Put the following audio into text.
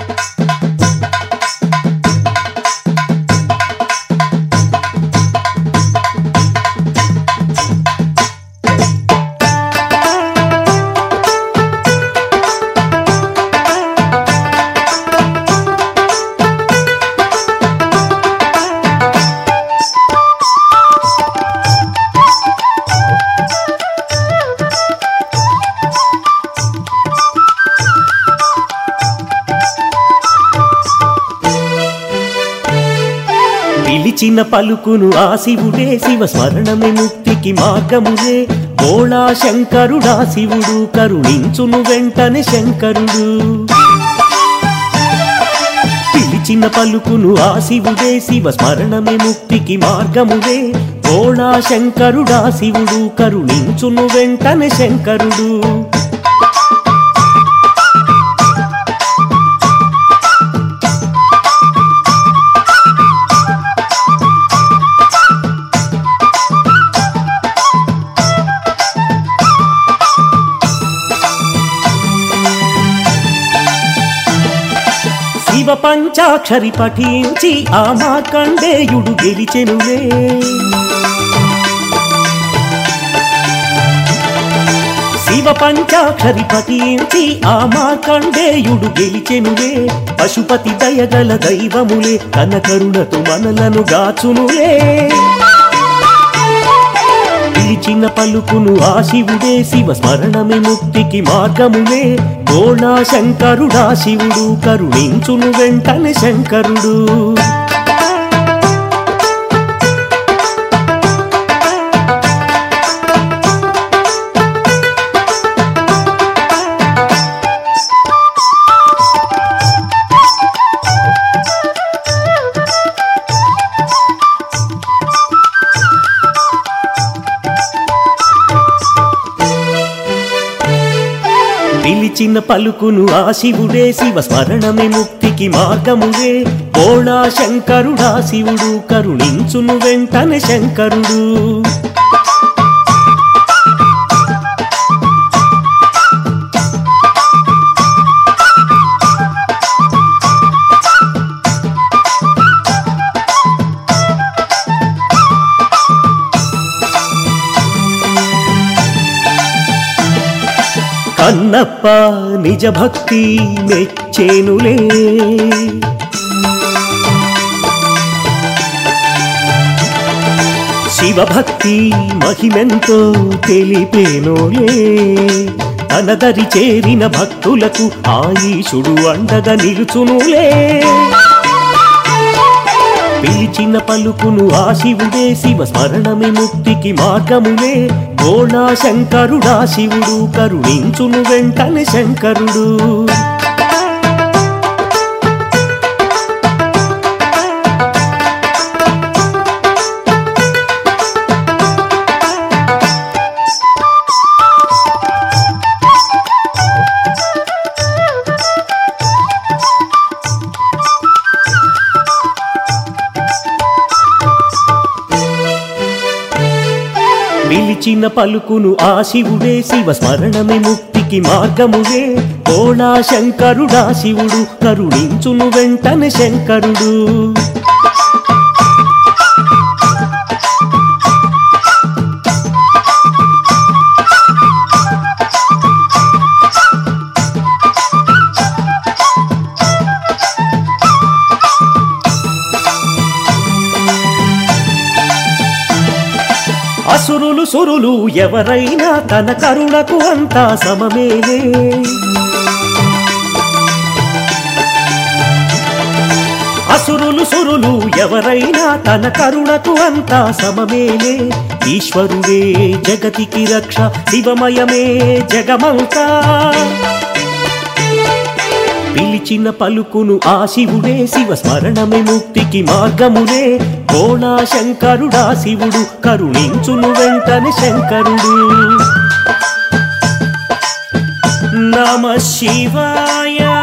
పిలిచిన పలుకును ఆ శివుడే, శివ స్మరణమే ముక్తికి మార్గములే. బోళా శంకరుడా శివుడు, కరుణించును వెంటనే శంకరుడు. పిలిచిన పలుకును ఆ శివుడే, శివ స్మరణమే ముక్తికి మార్గములే. బోళా శంకరుడా శివుడు, కరుణించును వెంటనే శంకరుడు. శివ పంచాక్షరి పఠించి ఆ మార్కండేయుడు గెలిచెనులే. శివ పంచాక్షరి పఠించి ఆ మార్కండేయుడు గెలిచెనులే. పశుపతి దయగల దైవములే, తన కరుణతో మనలను గాచునులే. పిలిచిన పలుకును ఆ శివుడే, శివ స్మరణమే ముక్తికి మార్గములే. బోళా శంకరుడా శివుడు, కరుణించును వెంటనే శంకరుడు. పిలిచిన పలుకును ఆ శివుడే, శివ స్మరణమే ముక్తికి మార్గములే. బోళా శంకరుడా శివుడు, కరుణించును వెంటనే శంకరుడు. కన్నప్ప నిజ భక్తి మెచ్చేనులే. శివభక్తి మహిమెంతో తెలిపేనోలే. తన దరి చేరిన భక్తులకు ఆయుషుడు అండగా నిలుచునులే. పిలిచిన పలుకును ఆ శివుడే, శివ స్మరణమే ముక్తికి మార్గములే. బోళా శంకరుడా శివుడు, కరుణించును వెంటనే శంకరుడు. పిలిచిన పలుకును ఆ శివుడే, శివ స్మరణమే ముక్తికి మార్గములే. బోళా శంకరుడా శివుడు, కరుణించును వెంటనే శంకరుడు. అసురులు సురులు ఎవరైనా తన కరుణకు అంతా సమమేలే. అసురులు సురులు ఎవరైనా తన కరుణకు అంతా సమమేలే. ఈశ్వరుడే జగతికి రక్ష, శివమయమే జగమంతా. పిలిచిన పలుకును ఆ శివుడే, శివ స్మరణమే ముక్తికి మార్గములే. బోళా శంకరుడా శివుడు, కరుణించును వెంటనే శంకరుడు. నమః శివాయ.